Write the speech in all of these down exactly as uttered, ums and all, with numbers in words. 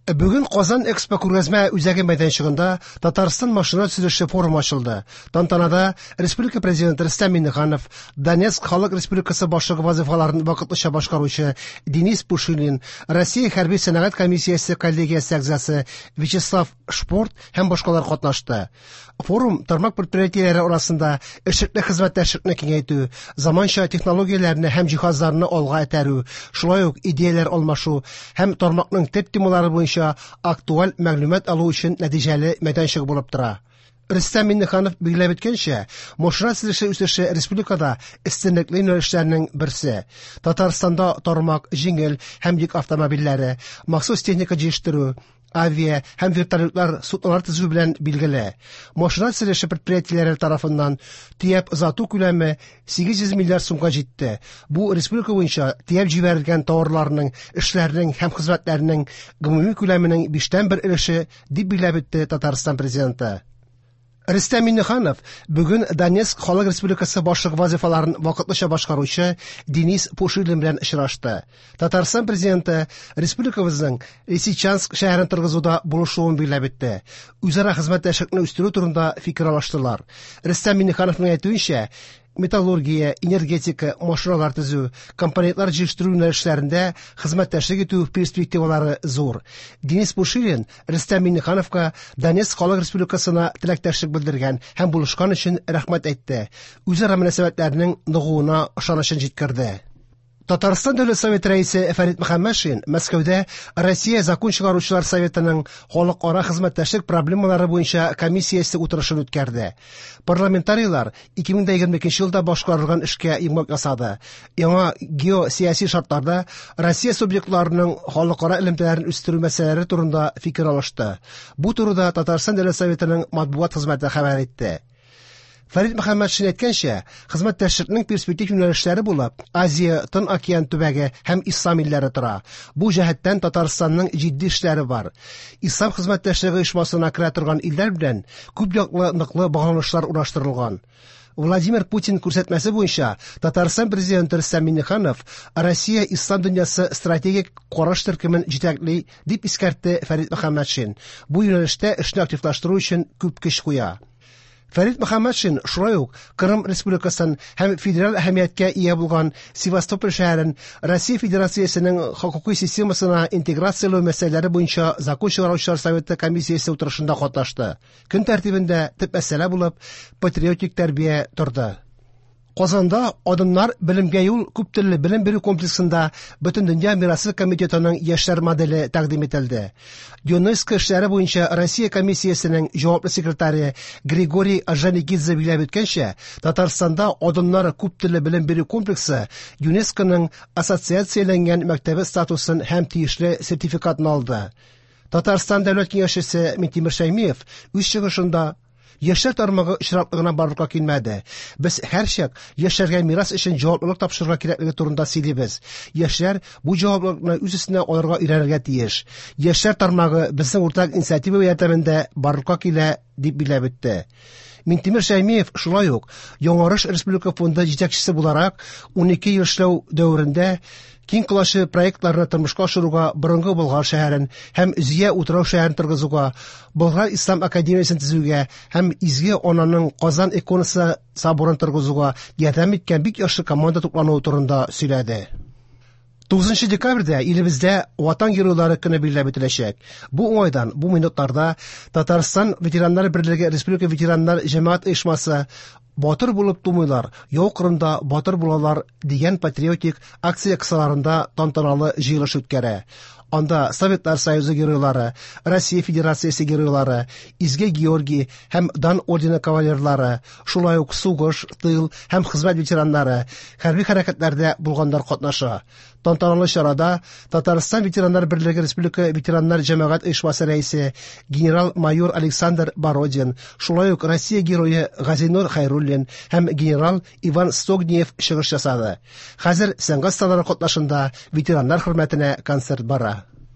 Бүген Казан Экспо күргәзмә үзәге мәйданчыгында Татарстан машина төзелеше форумы ачылды. Тантанада Республика президенты Рөстәм Миңнеханов, Донецк Халык Республикасы башлыгы вазифаларын вакытлыча башкаручы Денис Пушилин, Россия хәрби сәнәгать комиссиясе коллегиясе әгъзасы Вячеслав Шпорт һәм башкалар катнашты. Форум тармак предприятиеләре арасында эшлекле хезмәттәшлекне киңәйтү, заманча технологияләрне һәм җиһазларны алга этәрү, шулай ук идеяләр алмашу һәм тармакның төп темалары буенча актуаль мәгълүмат алу өчен нәтиҗәле мәйданчык булып тора. Рөстәм Миңнеханов билгеләп әйткәнчә, машина төзелеше үсеше республикада өстенлекле юнәлешләрнең берсе. Татарстанда тармак, җиңел һәм йөк автомобильләре, махсус техника җитештерү, авиа һәм вертолетлар суднолар төзү белән билгеле. Машина төзелеше предприятиеләре тарафыннан төяп озату күләме сигез йөз миллиард сумга җитте. Бу республика буенча төяп җибәрелгән товарларның, эшләрнең һәм хезмәтләрнең гомуми күләменең биштән бер өлеше дип билгеләп үтте Татарстан президенты. Рөстәм Миңнеханов бүген Донецк Халык Республикасы башлыгы вазифаларын вакытлыча башкаручы Денис Пушилин белән очрашты. Татарстан президенты республикабызның Лисичанск шәһәрен торгызуда булышуын билгеләп үтте. Үзара хезмәттәшлекне үстерү турында фикер алыштылар. Рөстәм Миңнехановның әйтүенчә, металлургия, энергетика, машиналар төзү, компонентлар җитештерү юнәлешләрендә хезмәттәшлек итү перспективалары зур. Денис Пушилин Рөстәм Миңнехановка Донецк Халык Республикасына теләктәшлек белдергән һәм булышкан өчен рәхмәт әйтте. Үзара мөнәсәбәтләрнең ныгуына ышанычын җиткерде. Татарстан Дәүләт Советы рәисе Фәрит Мөхәммәтшин Мәскәүдә Россия закон чыгаручылар советының халыкара хезмәттәшлек проблемалары буенча комиссиясе утырышын үткәрде. Парламентарийлар ике мең егерме икенче елда башкарылган эшкә йомгак ясады. Яңа геосияси шартларда Россия субъектларының халыкара элемтәләрен үстерү мәсьәләләре турында фикер алышты. Бу турыда Татарстан Дәүләт Советының матбугат хезмәте хәбәр итте. Фәрит Мөхәммәтшин әйткәнчә, хезмәттәшлекнең перспектив юнәлешләре булып Азия, Тын океан төбәге һәм Ислам илләре тора. Бу җәһәттән Татарстанның җитди эшләре бар. Ислам хезмәттәшлеге оешмасына керә торган илләр белән күп яклы ныклы багланышлар ураштырылган. Владимир Путин күрсәтмәсе буенча Татарстан президенты Рөстәм Миңнеханов Россия ислам дөньясы стратегик караш төркемен җитәкли дип искәртте Фәрит Мөхәммәтшин. Бу юнәлештә эшне активлаштыру өчен күп көч куя. Фәрит Мөхәммәтшин шулай ук Кырым Республикасын һәм федераль әһәмияткә ия булган Севастополь шәһәрен Россия Федерациясенең хокукый системасына интеграциялау мәсьәләләре буенча закон чыгаручылар советы комиссиясе утырышында катнашты. Көн тәртибендә төп мәсьәлә булып патриотик тәрбия торды. Казанда Адымнар белемгә юл күптелле белем бирү комплексында Бөтендөнья мирасы комитетының яшьләр моделе тәкъдим ителде. ЮНЕСКО эшләре буенча Россия комиссиясенең җаваплы секретаре Григорий Ажаникидзе билгеләп үткәнчә, Татарстанда Адымнар күптелле белем бирү комплексы ЮНЕСКОның ассоциацияләнгән мәктәбе статусын һәм тиешле сертификатын алды. Татарстан дәүләт киңәшчесе Минтимер Шәймиев үз чыгышында яшьләр тармагы очраклыгына барырга килмәде. Без һәрчак яшьләргә мирас өчен җаваплылык тапшырырга кирәклеге турында сөйлибез. Яшьләр бу җаваплылыкны үз өстенә алырга өйрәнергә тиеш. Яшьләр тармагы безнең уртак инициатива ярдәмендә барырга килә дип билгеләп үтте. Минтимер Шәймиев шулай ук Яңарыш Республика фонды җитәкчесе буларак унике ел эшләү дәверендә киң класслы проектларны тормышка ашыруга, борынгы Болгар шәһәрен һәм Зия утрау шәһәрен торгызуга, Болгар Ислам академиясын төзүгә һәм Изге Ананың Казан иконасы соборын торгызуга ярдәм иткән бик яхшы команда туплануы турында сөйләде. тугызынчы декабрьдә илебездә Ватан геройлары көне билгеләп үтеләчәк. Бу уңайдан, бу минутларда Татарстан ветераннар берлеге Республика ветераннар җәмәгать оешмасы Батыр булып тумыйлар, яу кырында батыр булалар дигән патриотик акция кысаларында тантаналы җыелыш үткәрә. Анда Советлар Союзы геройлары, Россия Федерациясе геройлары, Изге Георгий һәм Дан ордены кавалерлары, шулай ук сугыш, тыл һәм хезмәт ветераннары, хәрби хәрәкәтләрдә булганнар катнаша. Тантаналы чарада Татарстан ветераннар берлеге Республика ветераннар җәмәгать оешмасы рәисе генерал-майор Александр Бородин, шулай ук Россия герое Газинур Хайруллин һәм генерал Иван Стогниев чыгыш ясады. Хәзер сәнгать сталары катнашында ветераннар хөрмәтенә концерт бара.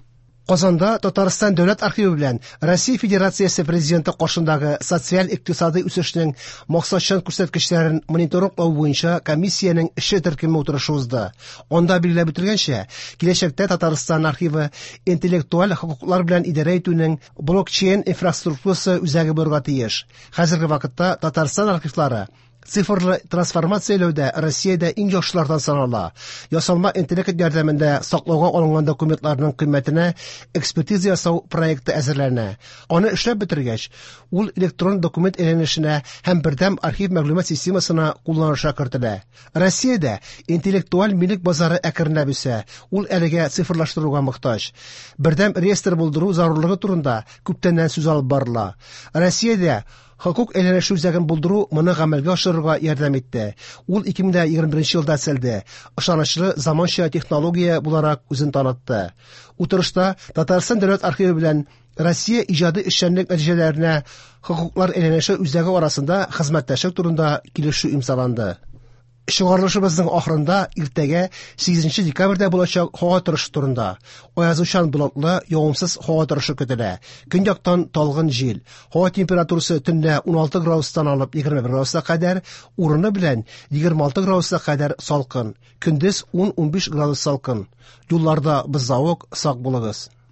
Казанда Татарстан дәүләт архивы белән Россия Федерациясе президенты каршындагы социаль-икътисади үсешнең максатчан күрсәткечләрен мониторинглау буенча комиссиянең эше төркеме утырышы узды. Анда билгеләп үтелгәнчә, киләчәктә Татарстан архивы интеллектуаль хокуклар белән идарә итүнең блокчейн инфраструктурасы үзәге булырга тиеш. Хәзерге вакытта Татарстан архивлары цифрлы трансформацияләүдә Россиядә иң яхшылардан санала. Ясалма интеллект ярдәмендә саклауга алынган документларның кыйммәтенә экспертиза ясау проекты әзерләнә. Аны эшләп бетергәч, ул электрон документ әйләнешенә һәм бердәм архив мәгълүмат системасына кулланыша кертелә. Россиядә интеллектуаль милек базары әкренләп үсә. Ул әлегә цифрлаштыруга мохтаҗ. Бердәм реестр булдыру зарурлыгы турында күптәннән сүз алып барыла. Россиядә хокук әйләнеше үзәген булдыру моны гамәлгә ашырырга ярдәм итте. Ул ике мең егерме беренче елда төзелде. Ышанычлы заманча технология буларак үзен танытты. Утырышта Татарстан дәүләт архивы белән Россия иҗади эшчәнлек нәтиҗәләренә хокуклар әйләнеше үзәге арасында хезмәттәшлек турында килешү имзаланды. Чыгарылышыбызның ахырында иртәгә сигезенче декабрьдә булачак һава торышы турында. Аязучан болытлы, явымсыз һава торышы көтелә. Көньяктан талгын җил. Һава температурасы төнлә ун алты градустан алып егерме бер градуска кадәр, урыны белән егерме алты градуска кадәр салкын. Көндез ун-ун биш градус салкын. Юлларда бозавык, сак булыгыз.